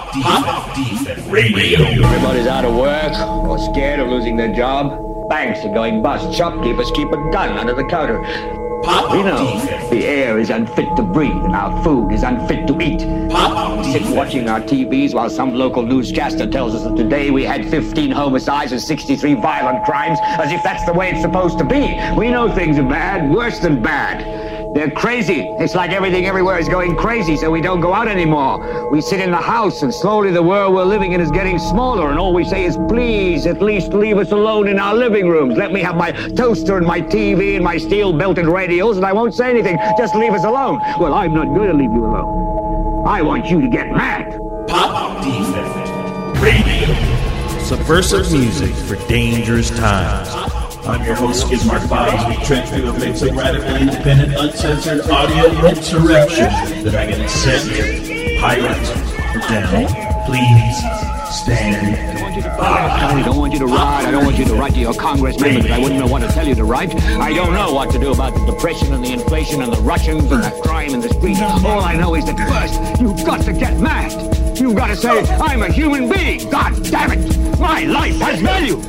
Pop Defense Radio. Everybody's out of work or scared of losing their job. Banks are going bust. Shopkeepers keep a gun under the counter. We know the air is unfit to breathe and our food is unfit to eat. We sit watching our TVs while some local newscaster tells us that today we had 15 homicides and 63 violent crimes, as if that's the way it's supposed to be. We know things are bad, worse than bad. They're crazy. It's like everything everywhere is going crazy, so we don't go out anymore. We sit in the house, and slowly the world we're living in is getting smaller, and all we say is, please, at least leave us alone in our living rooms. Let me have my toaster and my TV and my steel-belted radios, and I won't say anything. Just leave us alone. Well, I'm not going to leave you alone. I want you to get mad. Pop Defense Radio. Subversive music for dangerous times. I'm your host, Skid Mark Bobs. We tread through a mix of radical, independent, uncensored audio insurrection that I can send, pirate, down. Please stand by. I don't want you to ride. I don't want you to write to your congressman because I wouldn't know what to tell you to write. I don't know what to do about the depression and the inflation and the Russians and the crime in the streets. All I know is that first, you've got to get mad. You've got to say, I'm a human being. God damn it. My life has value.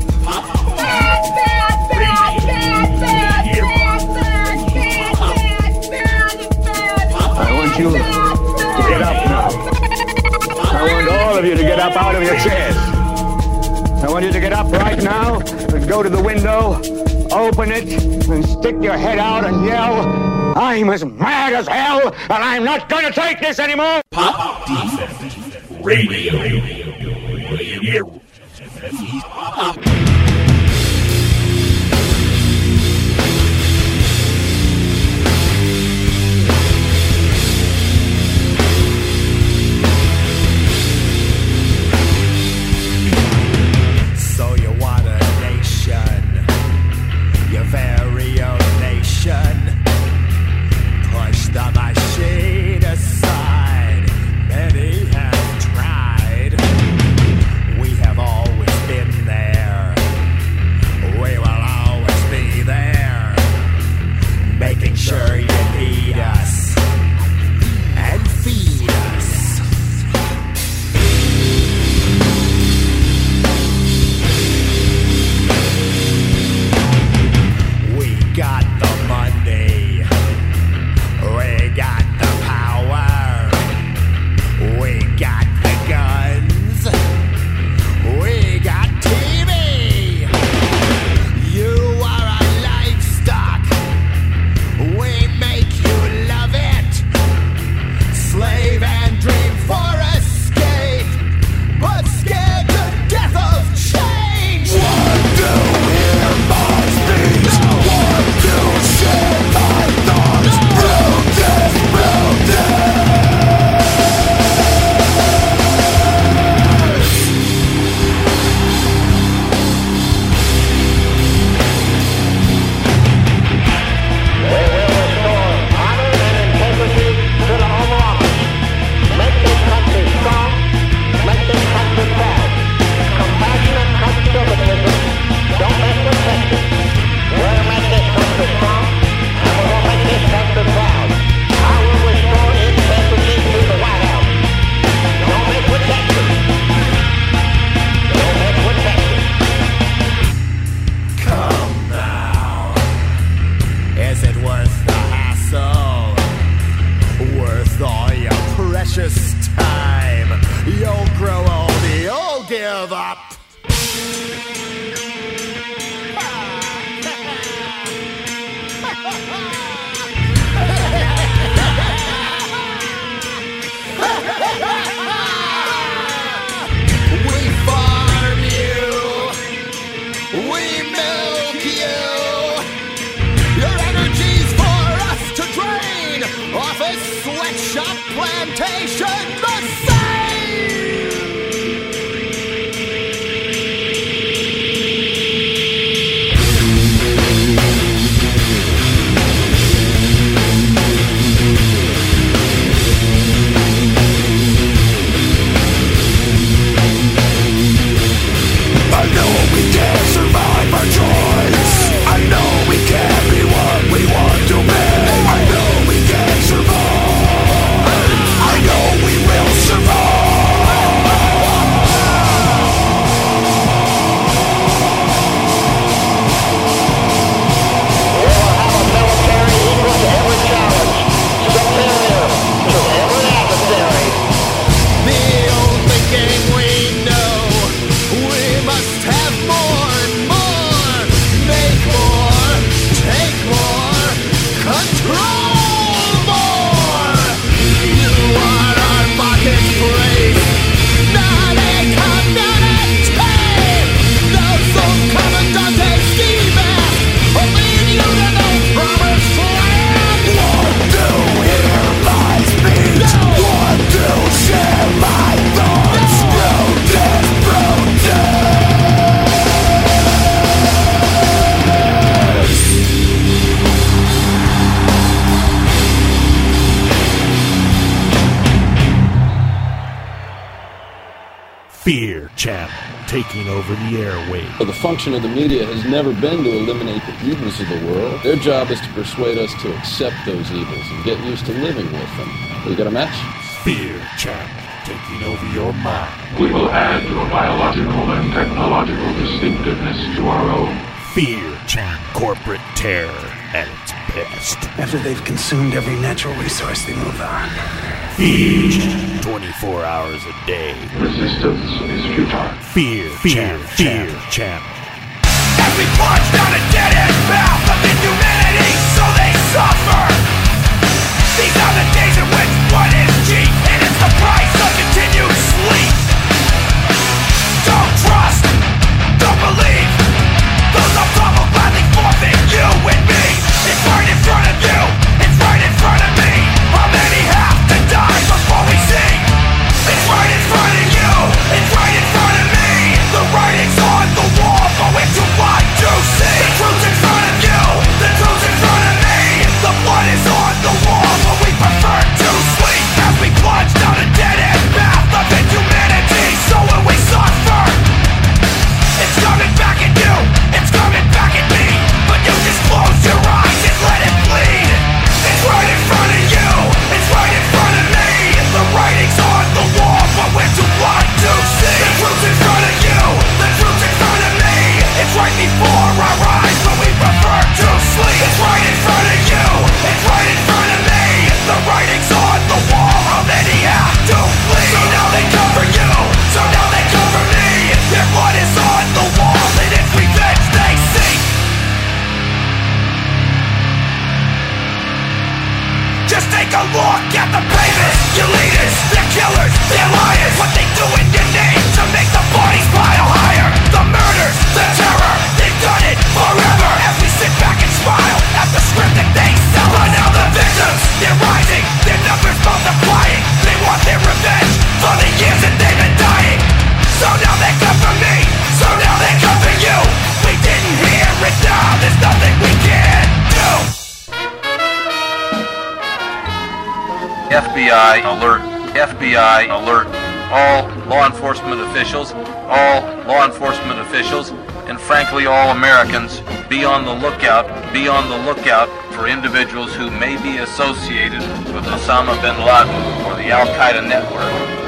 I want you to get up now. I want all of you to get up out of your chairs. I want you to get up right now and go to the window, open it, and stick your head out and yell, I'm as mad as hell, and I'm not going to take this anymore. Pop Defense Radio. So you want a nation, your very own nation. Push the machine aside. Many have tried. We have always been there. We will always be there. Making sure you need us and feed us. We got the money. We got the power. We got the guns. We got TV. You are our livestock. We make you love it. Slave and dream for escape, but scared to death of change. What do hear my speech? What do share my thoughts? Protest, protest. We will restore honor and integrity to the Oval Office. Make this country strong. Make this country proud. Compassion and conservatism don't mess with Texas. We'll make this country strong, and we will make this country proud. I will restore integrity to the White House. Don't mess with Texas. Don't mess with Texas. Come now. Is it worth the hassle? Worth all your precious time? You'll grow old, you'll give up. We farm you. We milk you. Your energy's for us to drain. Office, sweatshop, plantation, the same. I know we can't survive our choice. I know we can't be what we want to be. I know we can't survive. I know we will Fear Channel, taking over the airwaves. The function of the media has never been to eliminate the evils of the world. Their job is to persuade us to accept those evils and get used to living with them. We got a match? Fear Channel, taking over your mind. We will add to a biological and technological distinctiveness to our own. Fear Channel, corporate terror at its best. After they've consumed every natural resource, they move on. Fear Channel, 24 hours a day. Resistance is futile. Fear Channel. As we plunge down a dead-end path of inhumanity, so they suffer. These are the days in which blood is cheap, and it's the price of continued sleep. Don't trust, don't believe. Those up top will gladly forfeit you and me. It's right in front of you, it's right in front of me. How many have to die before we see? It's right in front of you, it's right in front of me. The writing's on the wall for which you want to see. The truth's in front of you, the truth's in front of me. The blood is on the wall, but we prefer to sleep. As we plunge down a dead-end path of inhumanity, so will we suffer. It's coming back at you, it's coming back at me. But you just close your eyes and let it bleed. It's right in front of you, it's right in front of me. The writing's on the wall for which you want to see. The truth's in front of you, the truth's in front of me. It's right before our eyes, but we prefer to sleep. It's right in front of you, it's right in front of me. The writing's on the wall, how many have to bleed? So now they cover you, so now they cover me. Their blood is on the wall, and it's revenge they seek. Just take a look at the payments, your leaders, their killers, their liars. What they do in your name to make the bodies pile higher. The murders, the terror, they've done it forever. As we sit back and smile at the script that they sell. But now the victims, they're rising, their numbers multiplying. They want their revenge for the years that they've been dying. So now they come for me, so now they come for you. We didn't hear it now, there's nothing we can do. FBI alert, FBI alert. All law enforcement officials, and frankly all Americans, be on the lookout for individuals who may be associated with Osama bin Laden or the Al-Qaeda network.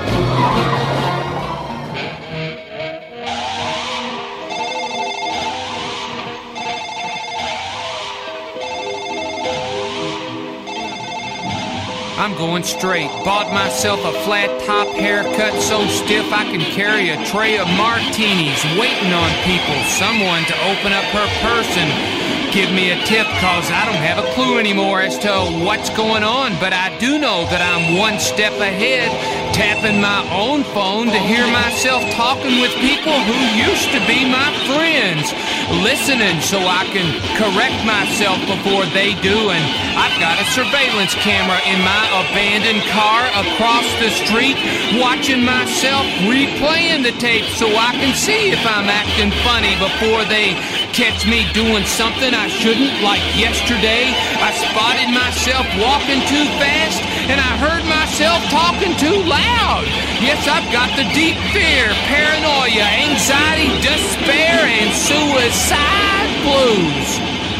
I'm going straight. Bought myself a flat top haircut so stiff I can carry a tray of martinis, waiting on people, someone to open up her purse and give me a tip, cause I don't have a clue anymore as to what's going on, but I do know that I'm one step ahead, tapping my own phone to hear myself talking with people who used to be my friends, listening so I can correct myself before they do. And I've got a surveillance camera in my abandoned car across the street, watching myself replaying the tape so I can see if I'm acting funny before they catch me doing something I shouldn't. Like yesterday, I spotted myself walking too fast and I heard myself talking too loud. Yes, I've got the deep fear, paranoia, anxiety, despair, and suicide blues.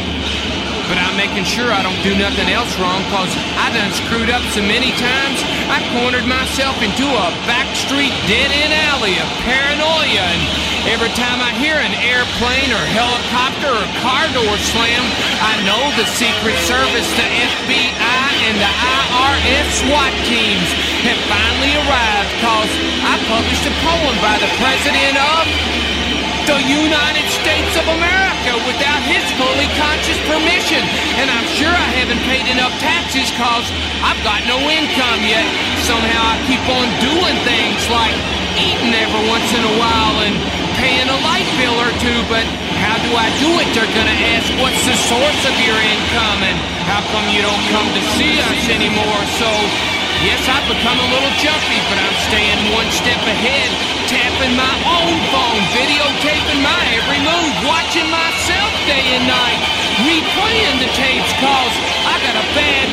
But I'm making sure I don't do nothing else wrong, cause I done screwed up so many times, I cornered myself into a backstreet dead-end alley of paranoia, and every time I hear an airplane or helicopter or car door slam, I know the Secret Service, the FBI, and the IRS SWAT teams have finally arrived, cause I published a poem by the President of the United States of America without his fully conscious permission. And I'm sure I haven't paid enough taxes cause I've got no income yet. Somehow I keep on doing things like eating every once in a while and paying a light bill or two, but how do I do it? They're gonna ask, what's the source of your income and how come you don't come to see us anymore? So yes, I've become a little jumpy, but I'm staying one step ahead, tapping my own phone, videotaping my every move, watching myself day and night, replaying the tapes, cause I got a bad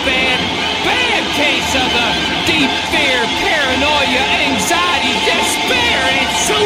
case of the deep fear, paranoia, anxiety, despair, and suicide.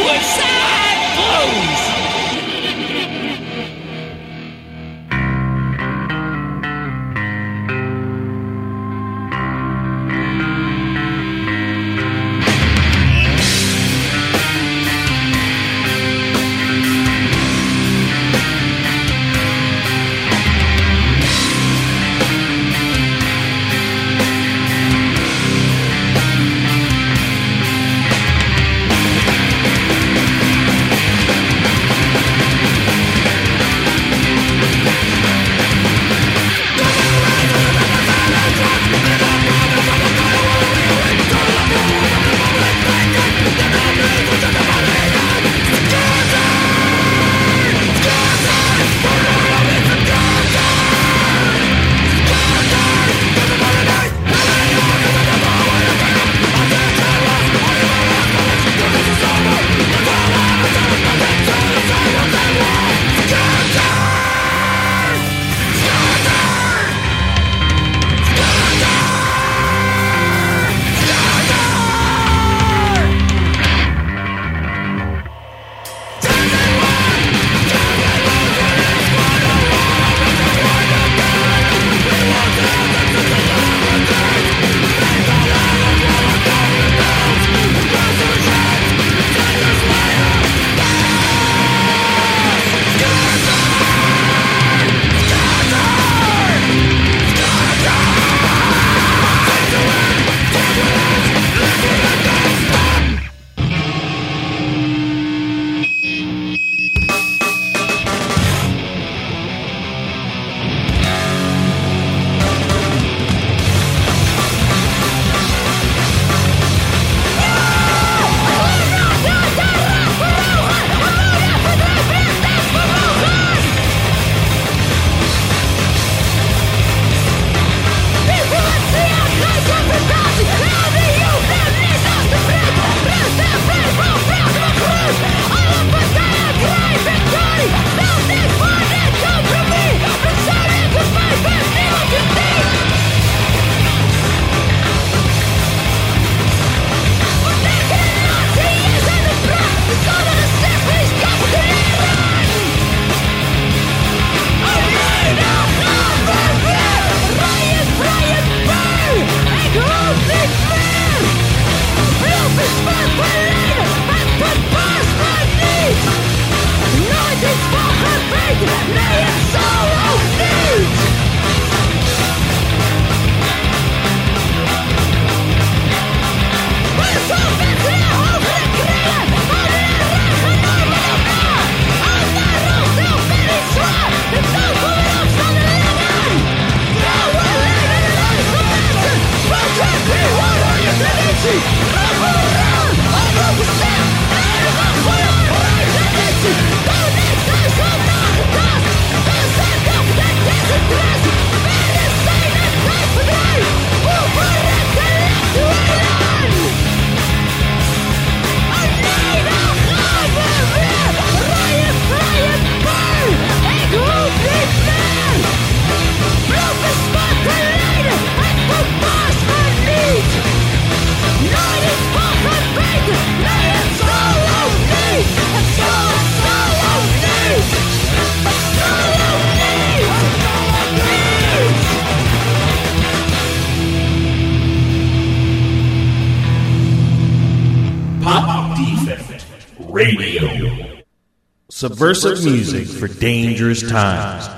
Radio. Subversive music for dangerous times.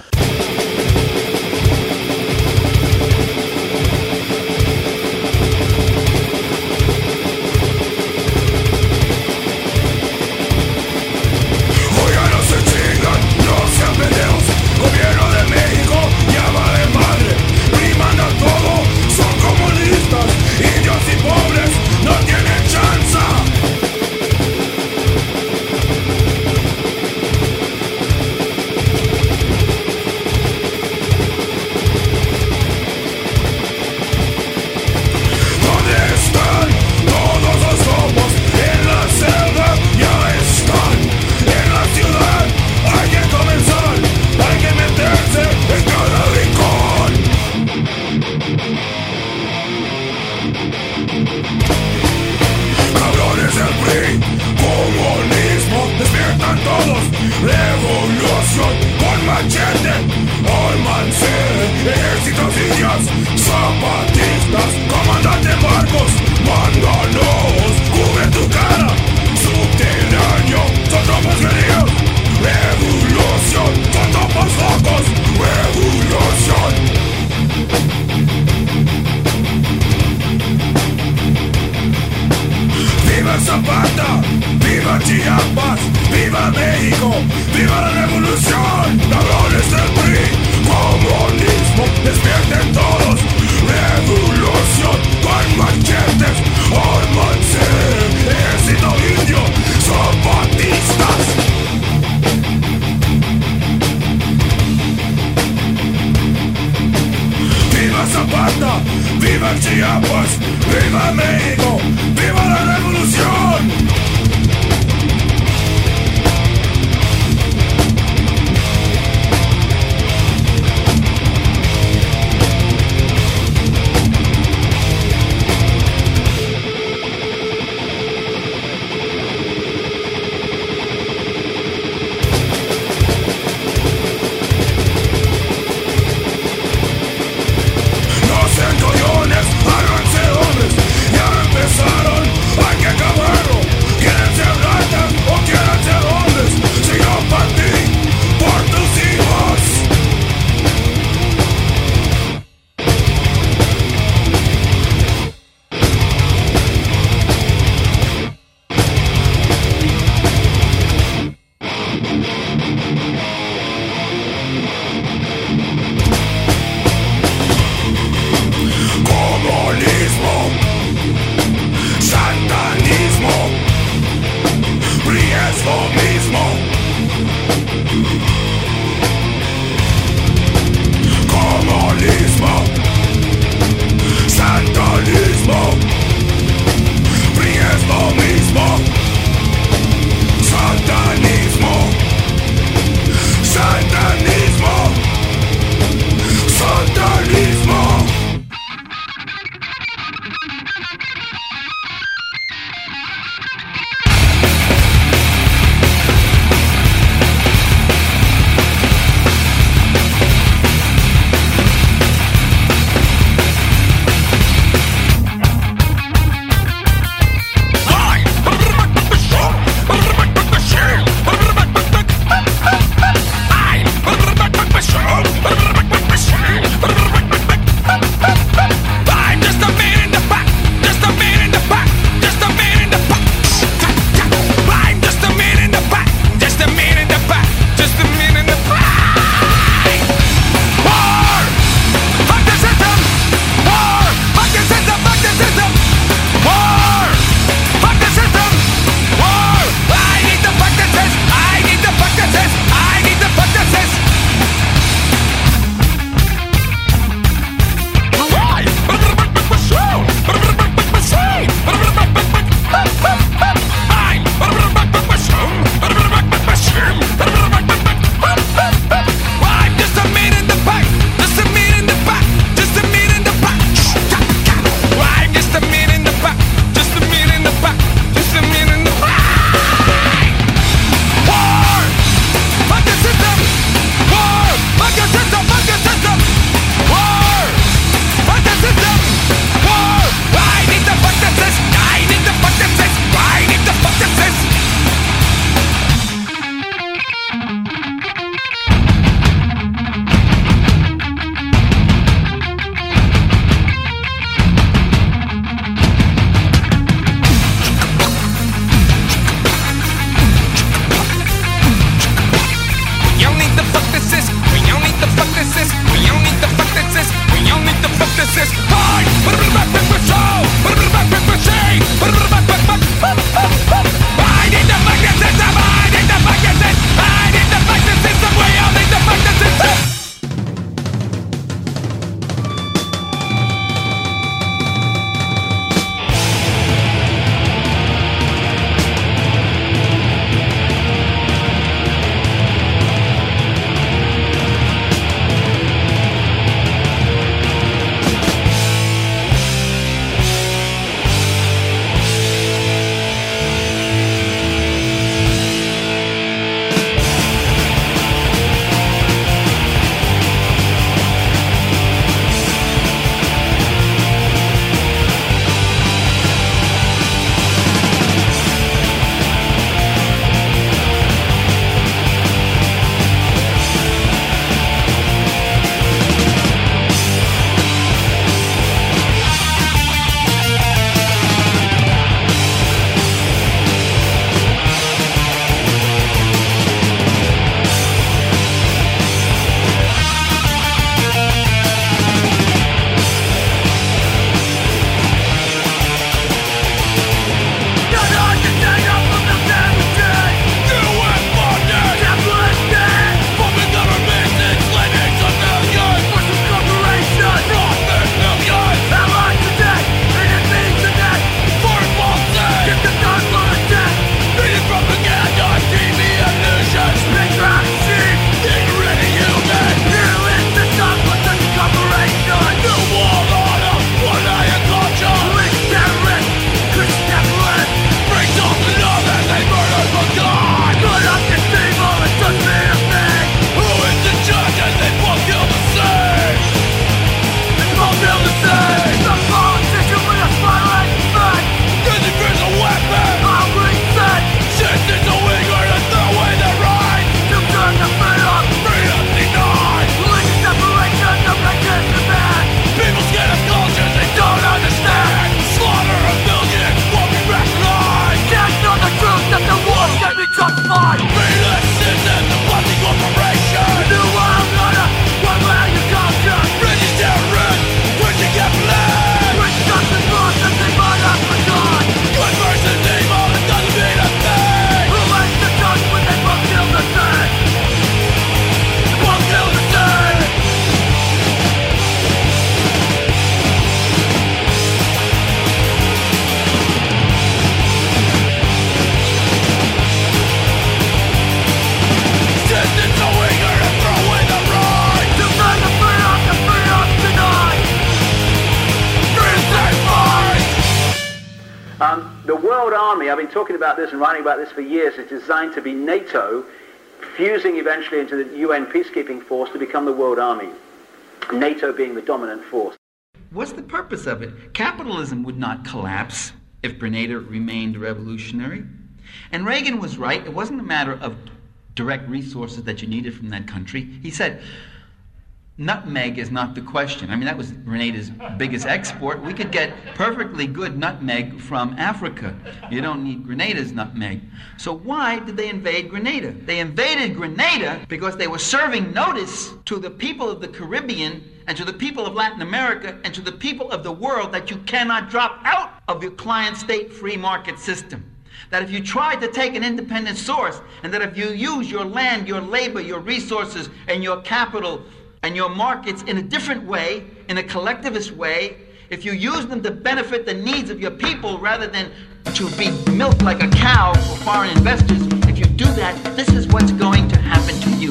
The World Army, I've been talking about this and writing about this for years, is designed to be NATO, fusing eventually into the UN peacekeeping force to become the World Army, NATO being the dominant force. What's the purpose of it? Capitalism would not collapse if Grenada remained revolutionary. And Reagan was right. It wasn't a matter of direct resources that you needed from that country. He said, nutmeg is not the question. I mean, that was Grenada's biggest export. We could get perfectly good nutmeg from Africa. You don't need Grenada's nutmeg. So why did they invade Grenada? They invaded Grenada because they were serving notice to the people of the Caribbean and to the people of Latin America and to the people of the world that you cannot drop out of your client state free market system. That if you try to take an independent source, and that if you use your land, your labor, your resources, and your capital, and your markets in a different way, in a collectivist way, if you use them to benefit the needs of your people rather than to be milked like a cow for foreign investors, if you do that, this is what's going to happen to you.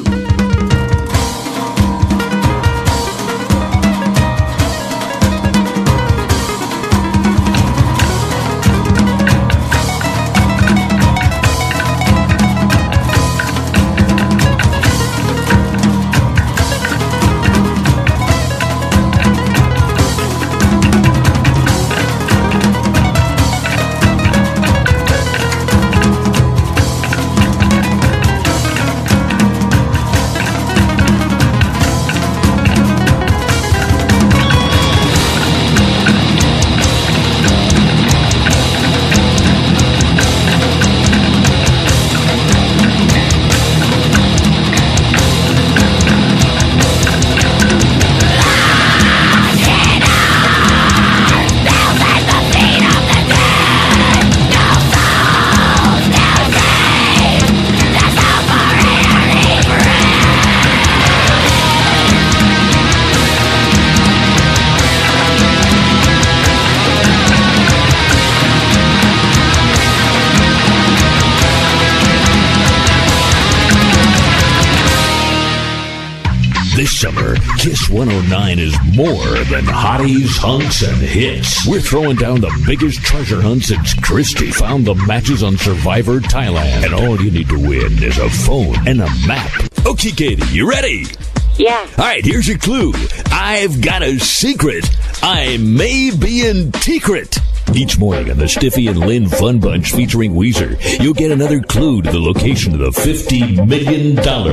This summer, Kiss 109 is more than hotties, hunks, and hits. We're throwing down the biggest treasure hunt since Christie found the matches on Survivor Thailand. And all you need to win is a phone and a map. Okay, Katie, you ready? Yeah. All right, here's your clue. I've got a secret. I may be in secret. Each morning on the Stiffy and Lynn Fun Bunch featuring Weezer, you'll get another clue to the location of the $50 million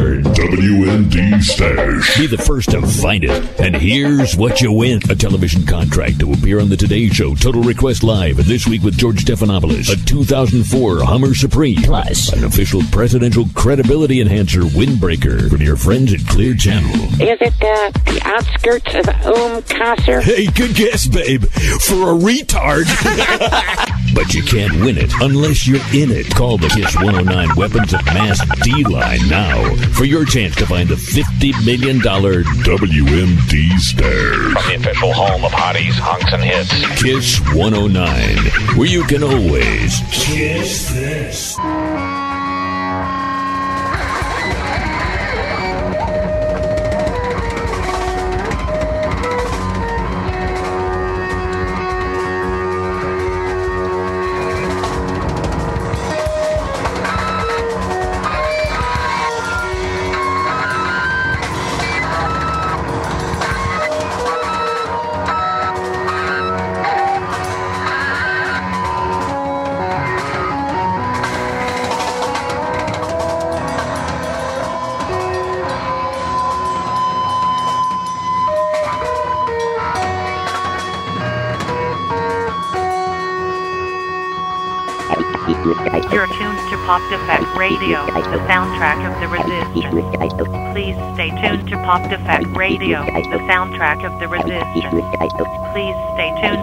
WMD stash. Be the first to find it. And here's what you win. A television contract to appear on The Today Show, Total Request Live, and This Week with George Stephanopoulos. A 2004 Hummer Supreme. Plus, an official presidential credibility enhancer windbreaker from your friends at Clear Channel. Is it the outskirts of Kasser? Hey, good guess, babe. For a retard. But you can't win it unless you're in it. Call the Kiss 109 Weapons of Mass D-Line now for your chance to find the $50 million WMD stash. From the official home of hotties, hunks, and hits. Kiss 109, where you can always kiss this. You're tuned to Pop Defect Radio, the soundtrack of the resistance. Please stay tuned to Pop Defect Radio, the soundtrack of the resistance. Please stay tuned.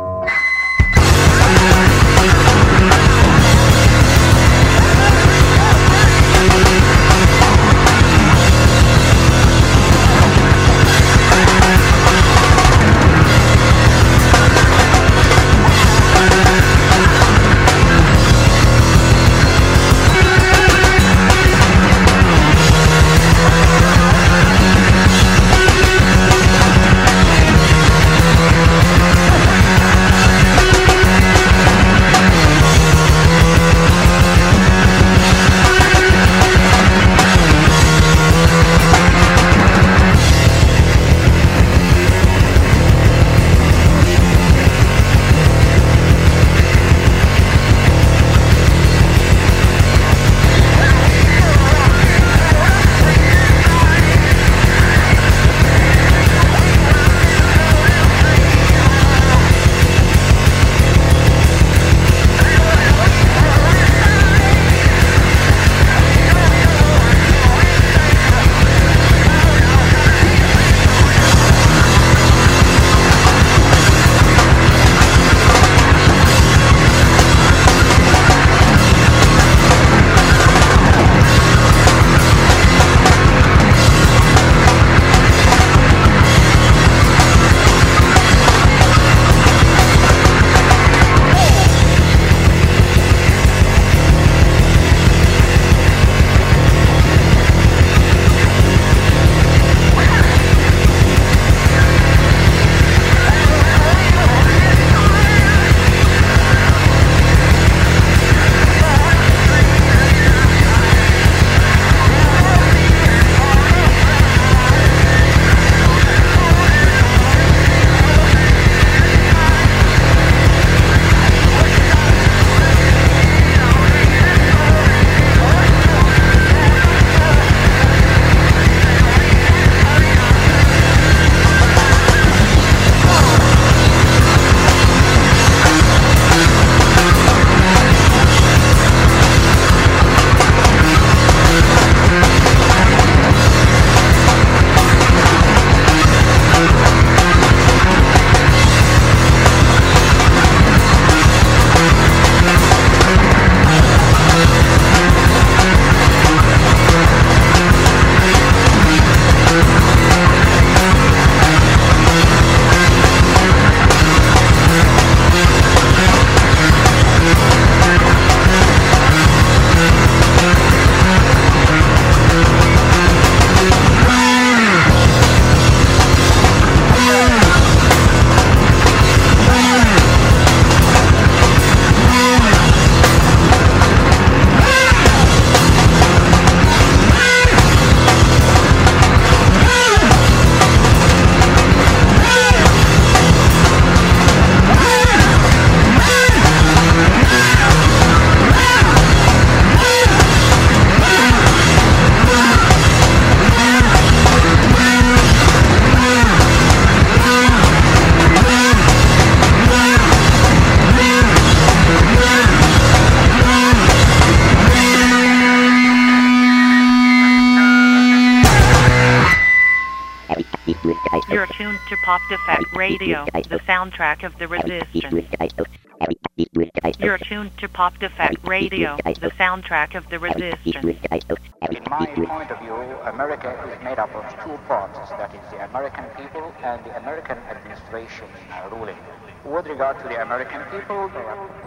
Pop Defect Radio, the soundtrack of the resistance. You're tuned to Pop Defect Radio, the soundtrack of the resistance. In my point of view, America is made up of two parts, that is the American people and the American administration ruling. With regard to the American people, they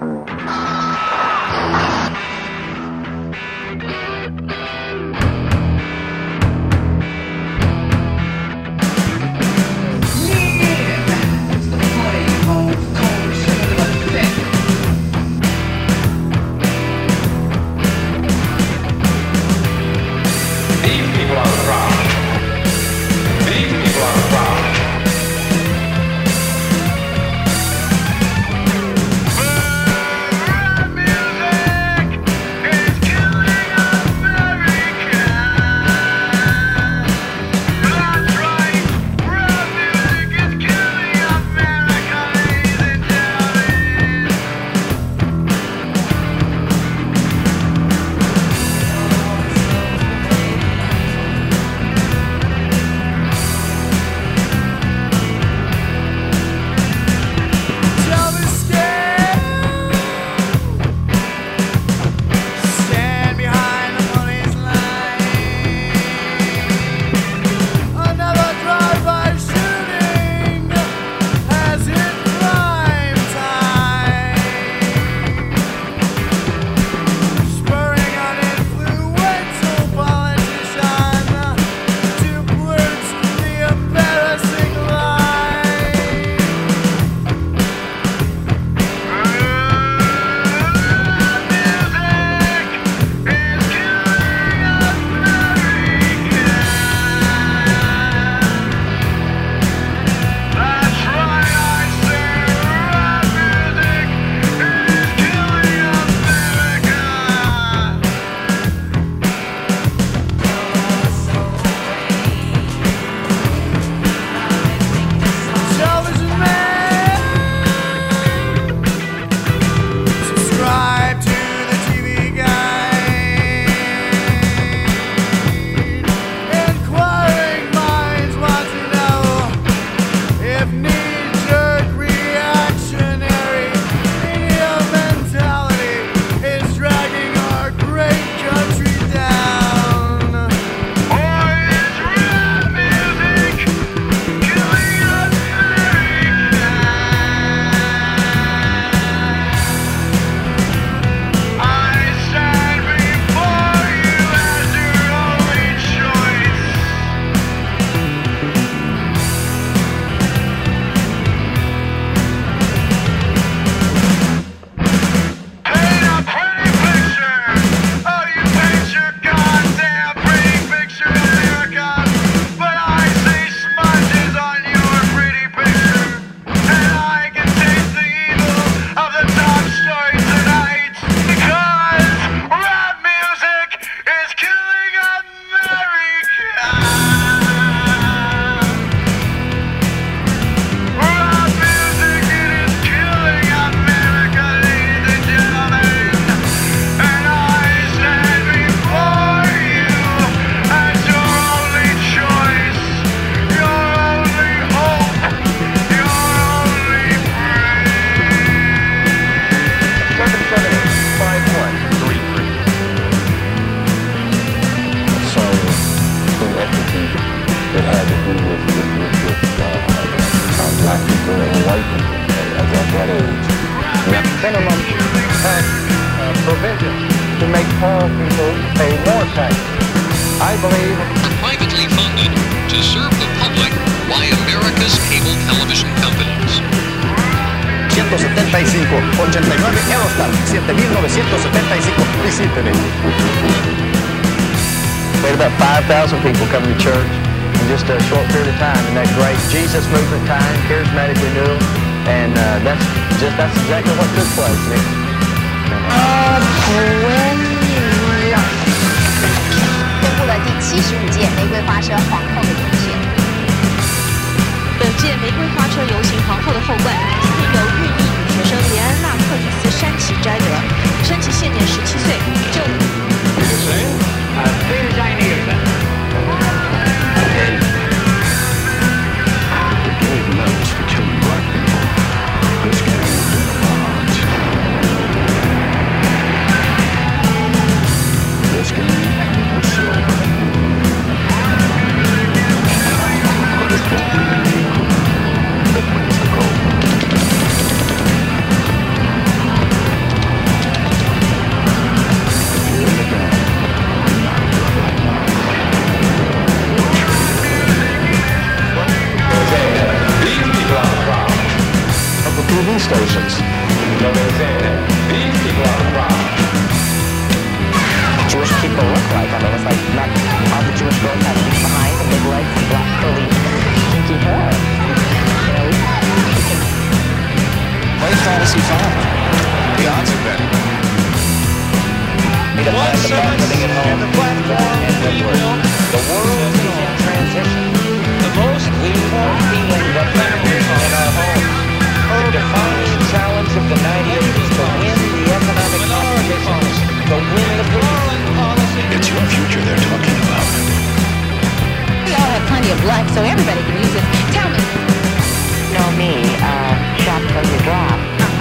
minimum tax provisions to make poor people pay more tax. I believe... Privately funded to serve the public by America's cable television companies. 175, 89 Eurostar, 7,975. Visiten. We had about 5,000 people coming to church in just a short period of time in that great Jesus movement time, charismatic renewal, and that's exactly what took place. Hallelujah. 公布了第75届玫瑰花车皇后的路线。 本届玫瑰花车游行皇后的后冠，今天由寓意女学生连安娜·克里斯山崎摘得，山崎现年17岁，就。 stations. So they're saying that these people are the problem. Jewish people look like. I mean, it's like not all the Jewish girls have behind and big legs and black curly kinky hair. You know, Play Fantasy 5. The odds are better. One service and the platform we built. The world is in transition. The most important feeling of families in our home. The defining challenge of the 90s is to win the economic competition. To win the policy. It's your future they're talking about. We all have plenty of blood, so everybody can use it. Tell me. Know me, shop till you drop.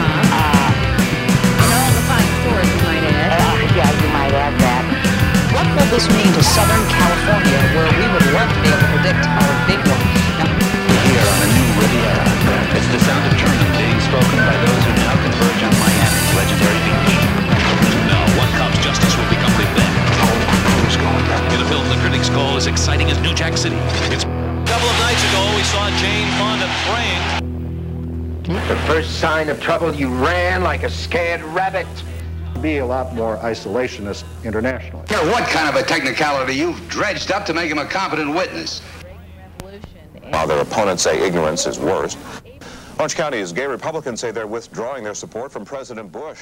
In all the fine stores, you might add. Yeah, you might add that. What will this mean to Southern California, where we would love to be able to predict our big one? Here on the new Riviera, it's the sound of German being spoken by those who now converge on Miami's legendary beach. Now, what comes justice will become Big Ben. In a film the critics call as exciting as New Jack City. A couple of nights ago, we saw Jane Fonda praying. The first sign of trouble, you ran like a scared rabbit. Be a lot more isolationist internationally. Care what kind of a technicality you've dredged up to make him a competent witness. While their opponents say ignorance is worse, Orange County's gay Republicans say they're withdrawing their support from President Bush.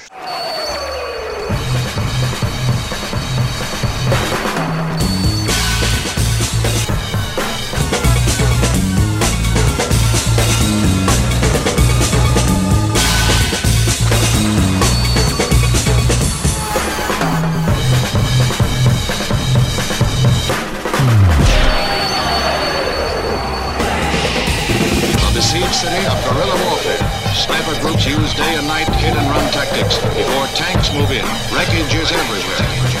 City of guerrilla warfare. Sniper groups use day and night hit and run tactics before tanks move in. Wreckage is everywhere.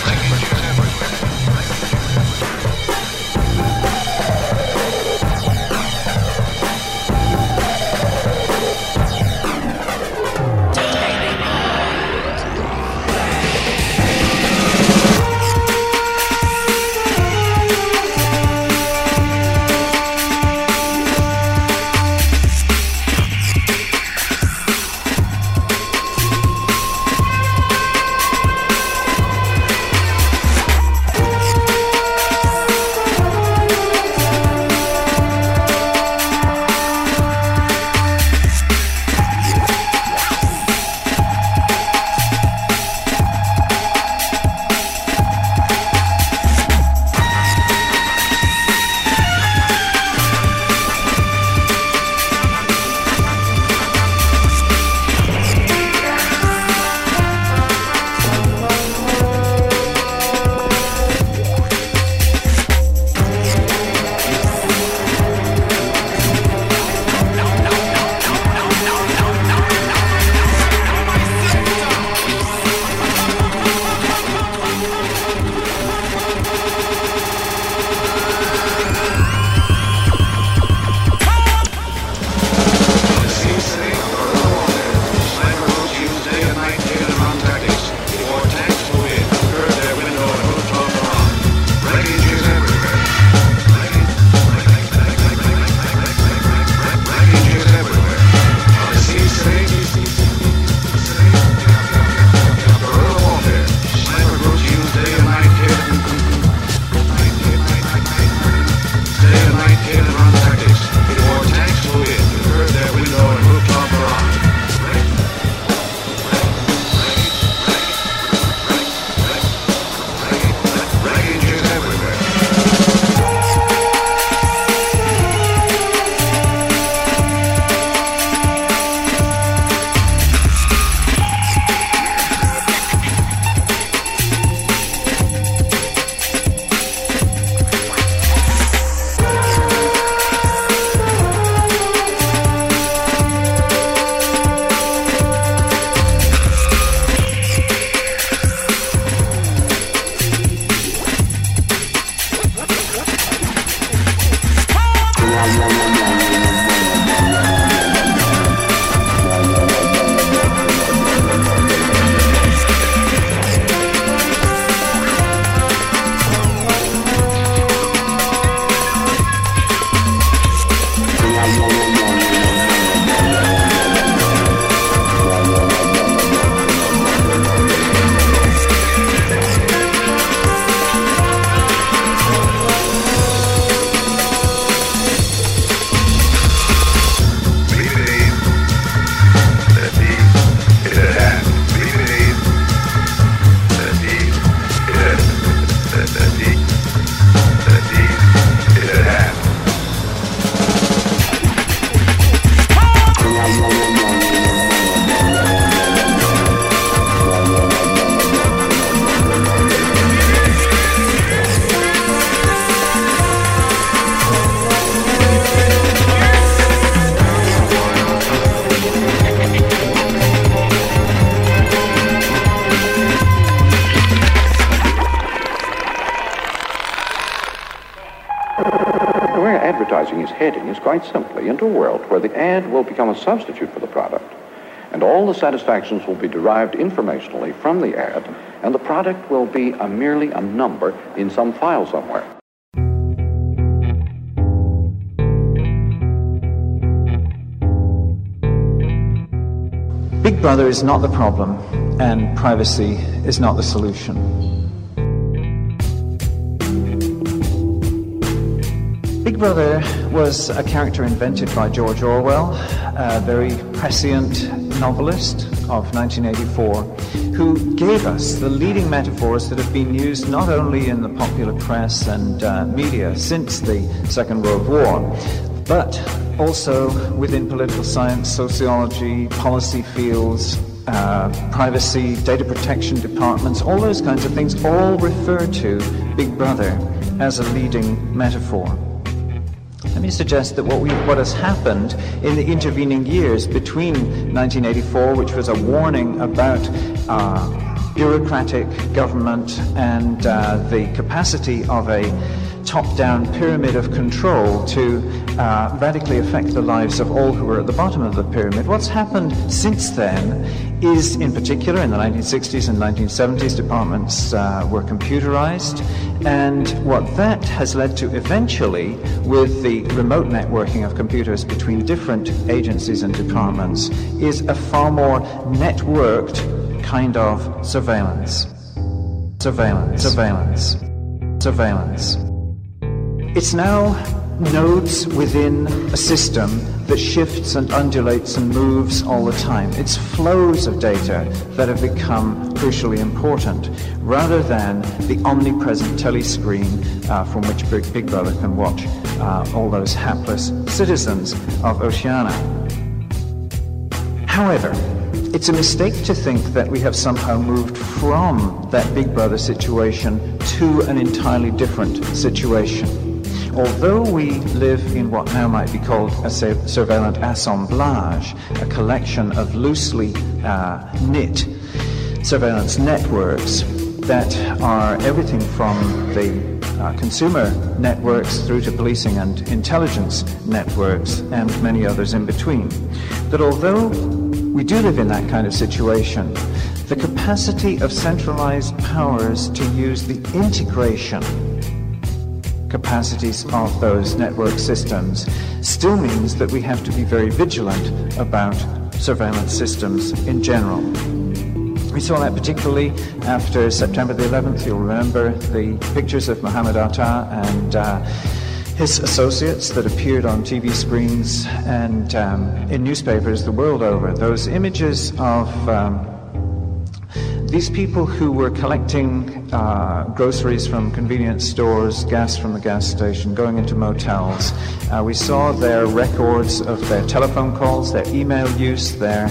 advertising is heading is quite simply into a world where the ad will become a substitute for the product, and all the satisfactions will be derived informationally from the ad, and the product will be merely a number in some file somewhere. Big Brother is not the problem, and privacy is not the solution. Big Brother was a character invented by George Orwell, a very prescient novelist of 1984, who gave us the leading metaphors that have been used not only in the popular press and media since the Second World War, but also within political science, sociology, policy fields, privacy, data protection departments, all those kinds of things all refer to Big Brother as a leading metaphor. Let me suggest that what has happened in the intervening years between 1984, which was a warning about bureaucratic government and the capacity of a top-down pyramid of control to radically affect the lives of all who were at the bottom of the pyramid. What's happened since then is, in particular, in the 1960s and 1970s, departments were computerized, and what that has led to eventually, with the remote networking of computers between different agencies and departments, is a far more networked kind of surveillance. Surveillance. It's now nodes within a system that shifts and undulates and moves all the time. It's flows of data that have become crucially important, rather than the omnipresent telescreen from which Big Brother can watch all those hapless citizens of Oceania. However, it's a mistake to think that we have somehow moved from that Big Brother situation to an entirely different situation. Although we live in what now might be called a surveillance assemblage, a collection of loosely knit surveillance networks that are everything from the consumer networks through to policing and intelligence networks and many others in between, that although we do live in that kind of situation, the capacity of centralized powers to use the integration capacities of those network systems still means that we have to be very vigilant about surveillance systems in general. We saw that particularly after September the 11th. You'll remember the pictures of Mohammed Atta and his associates that appeared on TV screens and in newspapers the world over. Those images of these people who were collecting groceries from convenience stores, gas from the gas station, going into motels. We saw their records of their telephone calls, their email use, their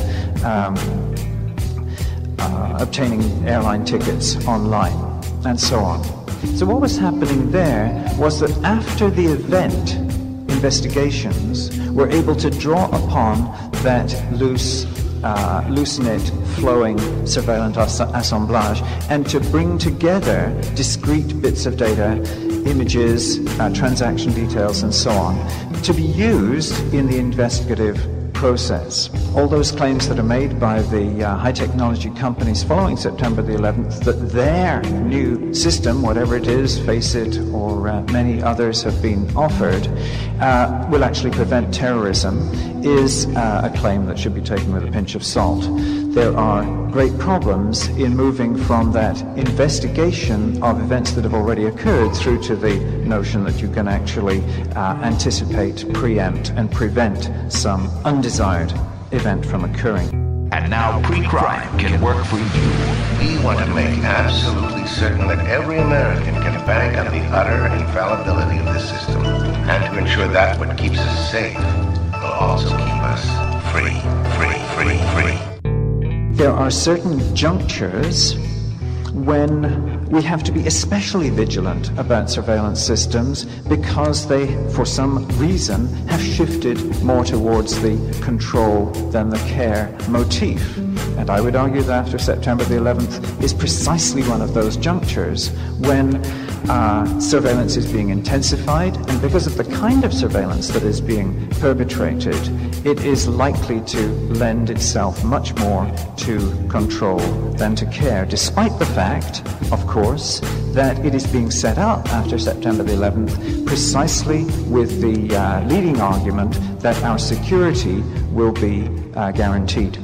obtaining airline tickets online, and so on. So what was happening there was that after the event, investigations were able to draw upon that loose-knit, flowing surveillance assemblage and to bring together discrete bits of data, images, transaction details, and so on, to be used in the investigative process. All those claims that are made by the high technology companies following September the 11th that their new system, whatever it is, FACEIT or many others have been offered, will actually prevent terrorism, is a claim that should be taken with a pinch of salt. There are great problems in moving from that investigation of events that have already occurred through to the notion that you can actually anticipate, preempt, and prevent some undesired event from occurring. And now pre-crime can work for you. We want to make absolutely certain that every American can bank on the utter infallibility of this system, and to ensure that what keeps us safe will also keep us free. There are certain junctures when we have to be especially vigilant about surveillance systems because they, for some reason, have shifted more towards the control than the care motif. and I would argue that after September the 11th, is precisely one of those junctures when surveillance is being intensified, and because of the kind of surveillance that is being perpetrated, it is likely to lend itself much more to control than to care, despite the fact, of course, that it is being set up after September the 11th precisely with the leading argument that our security will be guaranteed.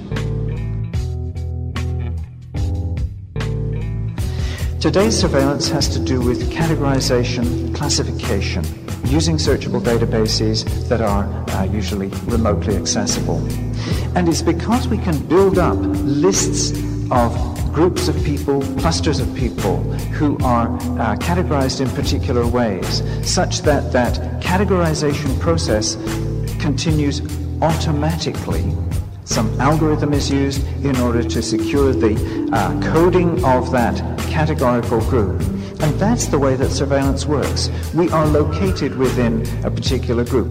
Today's surveillance has to do with categorization, classification, using searchable databases that are usually remotely accessible. And it's because we can build up lists of groups of people, clusters of people who are categorized in particular ways, such that that categorization process continues automatically. Some algorithm is used in order to secure the coding of that categorical group. And that's the way that surveillance works. We are located within a particular group.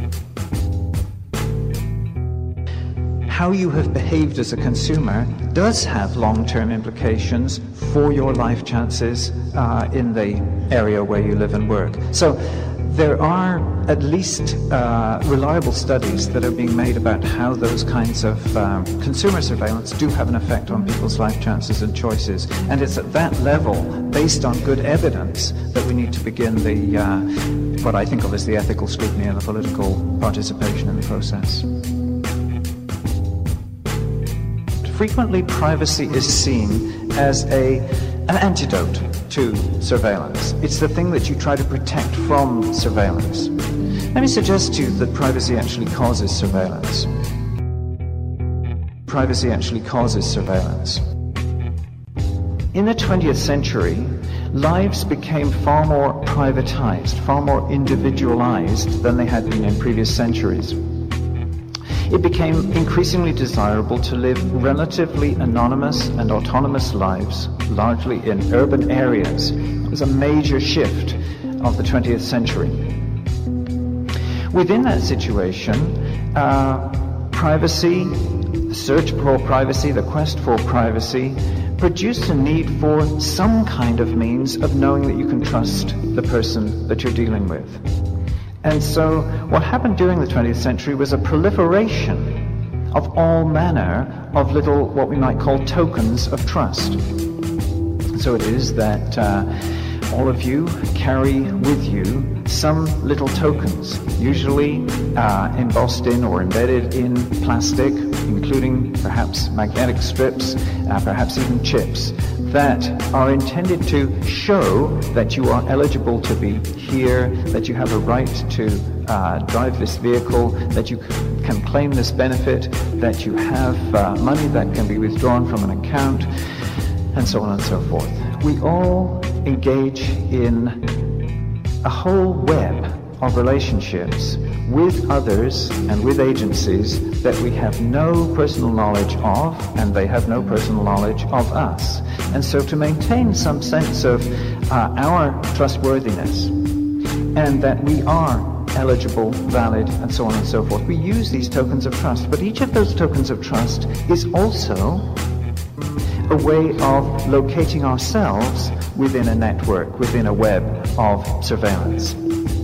How you have behaved as a consumer does have long-term implications for your life chances in the area where you live and work. So there are at least reliable studies that are being made about how those kinds of consumer surveillance do have an effect on people's life chances and choices. And it's at that level, based on good evidence, that we need to begin the what I think of as the ethical scrutiny and the political participation in the process. Frequently, privacy is seen as an antidote to surveillance. It's the thing that you try to protect from surveillance. Let me suggest to you that privacy actually causes surveillance. Privacy actually causes surveillance. In the 20th century, lives became far more privatized, far more individualized than they had been in previous centuries. It became increasingly desirable to live relatively anonymous and autonomous lives, largely in urban areas. It was a major shift of the 20th century. Within that situation, privacy, the search for privacy, the quest for privacy, produced a need for some kind of means of knowing that you can trust the person that you're dealing with. And so what happened during the 20th century was a proliferation of all manner of little, what we might call tokens of trust. So it is that all of you carry with you some little tokens, usually embossed in or embedded in plastic, including perhaps magnetic strips, perhaps even chips, that are intended to show that you are eligible to be here, that you have a right to drive this vehicle, that you can claim this benefit, that you have money that can be withdrawn from an account, and so on and so forth. We all engage in a whole web of relationships with others and with agencies that we have no personal knowledge of, and they have no personal knowledge of us. And so to maintain some sense of our trustworthiness and that we are eligible, valid, and so on and so forth, we use these tokens of trust. But each of those tokens of trust is also a way of locating ourselves within a network, within a web of surveillance.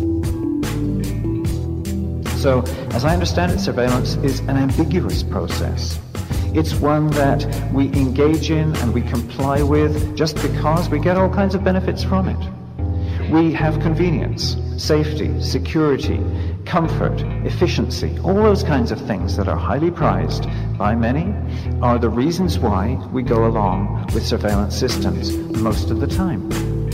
So, as I understand it, surveillance is an ambiguous process. It's one that we engage in and we comply with just because we get all kinds of benefits from it. We have convenience, safety, security, comfort, efficiency, all those kinds of things that are highly prized by many are the reasons why we go along with surveillance systems most of the time.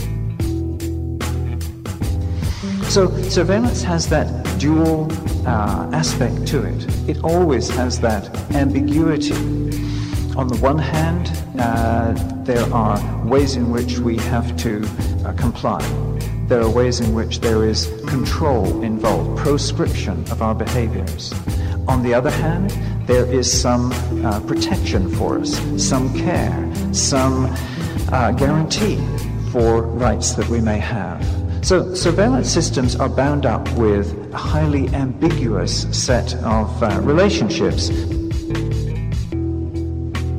So surveillance has that dual aspect to it. It always has that ambiguity. On the one hand, there are ways in which we have to comply. There are ways in which there is control involved, proscription of our behaviors. On the other hand, there is some protection for us, some care, some guarantee for rights that we may have. So surveillance systems are bound up with a highly ambiguous set of relationships.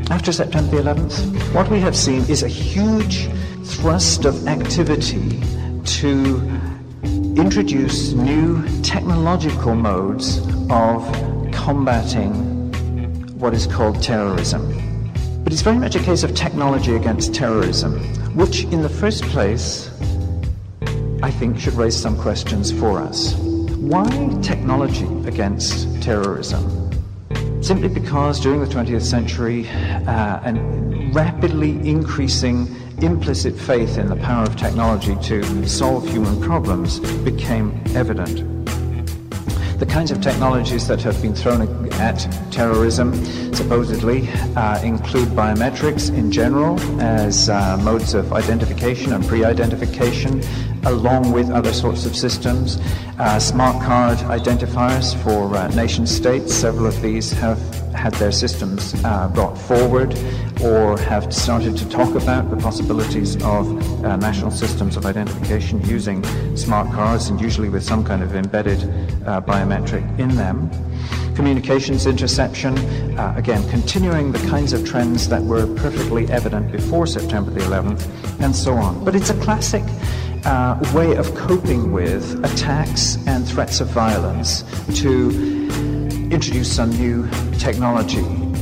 After September the 11th, what we have seen is a huge thrust of activity to introduce new technological modes of combating what is called terrorism. But it's very much a case of technology against terrorism, which in the first place, I think, should raise some questions for us. Why technology against terrorism? Simply because during the 20th century, a rapidly increasing implicit faith in the power of technology to solve human problems became evident. The kinds of technologies that have been thrown at terrorism supposedly include biometrics in general as modes of identification and pre-identification, along with other sorts of systems. Smart card identifiers for nation states. Several of these have had their systems brought forward or have started to talk about the possibilities of national systems of identification using smart cards, and usually with some kind of embedded biometric in them. Communications interception, again, continuing the kinds of trends that were perfectly evident before September the 11th, and so on. But it's a classic way of coping with attacks and threats of violence to introduce some new technology.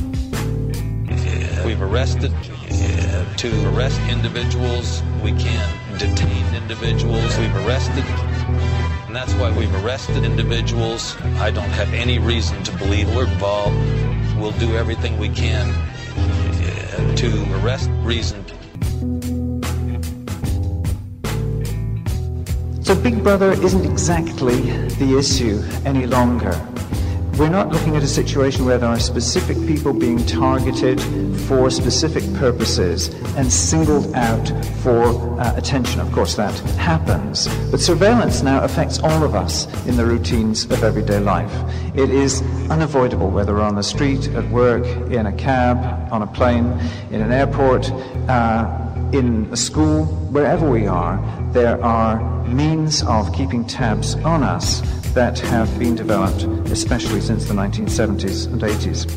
We've arrested to arrest individuals. We can't detain individuals. We've arrested, and that's why we've arrested individuals. I don't have any reason to believe we're involved. We'll do everything we can to arrest reason. So Big Brother isn't exactly the issue any longer. We're not looking at a situation where there are specific people being targeted for specific purposes and singled out for attention. Of course, that happens. But surveillance now affects all of us in the routines of everyday life. It is unavoidable, whether we're on the street, at work, in a cab, on a plane, in an airport, in a school, wherever we are, there are means of keeping tabs on us that have been developed, especially since the 1970s and 80s.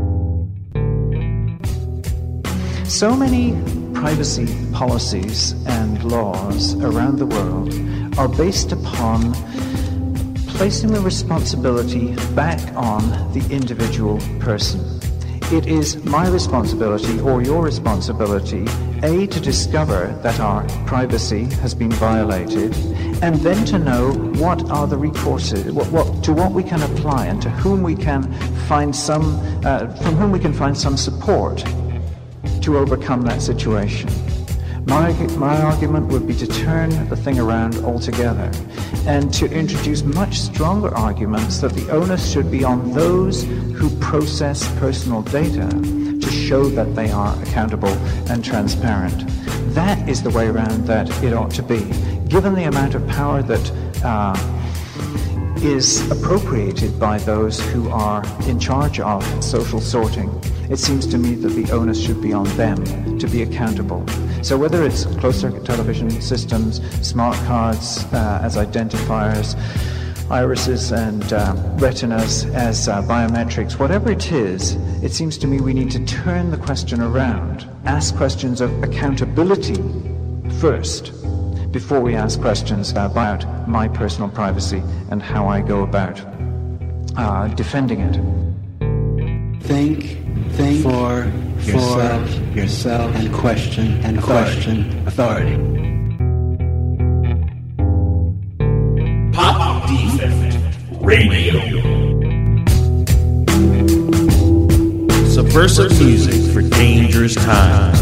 So many privacy policies and laws around the world are based upon placing the responsibility back on the individual person. It is my responsibility or your responsibility, A, to discover that our privacy has been violated, and then to know what are the recourses, to what we can apply and to whom we can find some, from whom we can find some support to overcome that situation. My argument would be to turn the thing around altogether and to introduce much stronger arguments that the onus should be on those who process personal data to show that they are accountable and transparent. That is the way around that it ought to be. Given the amount of power that is appropriated by those who are in charge of social sorting, it seems to me that the onus should be on them to be accountable. So whether it's closed-circuit television systems, smart cards as identifiers, irises and retinas as biometrics, whatever it is, it seems to me we need to turn the question around, ask questions of accountability first, before we ask questions about my personal privacy and how I go about defending it. Think for yourself, and question authority. Pop Defect Radio. Subversive music for dangerous times.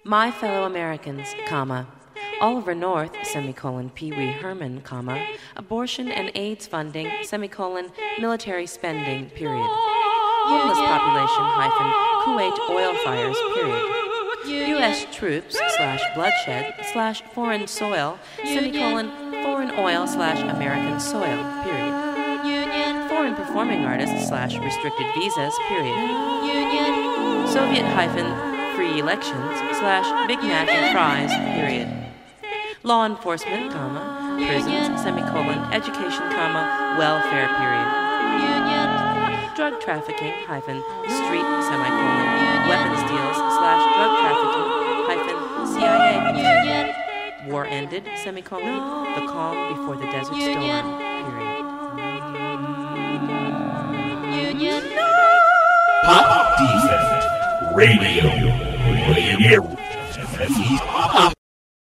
My fellow Americans, comma, Oliver North, semicolon, Pee Wee Herman, comma, abortion and AIDS funding, semicolon, military spending, period. Homeless population, hyphen, Kuwait oil fires, period. U.S. troops, / bloodshed, / foreign soil, semicolon, foreign oil / American soil, period. Foreign performing artists / restricted visas, period. Soviet hyphen, free elections / Big Mac and fries, period. Law enforcement, comma, prisons, semicolon, education, comma, welfare, period. Drug trafficking, hyphen, street, semicolon, weapons deals / drug trafficking, hyphen, CIA, period. War ended, semicolon, the calm before the desert storm, period. Pop Defect Radio.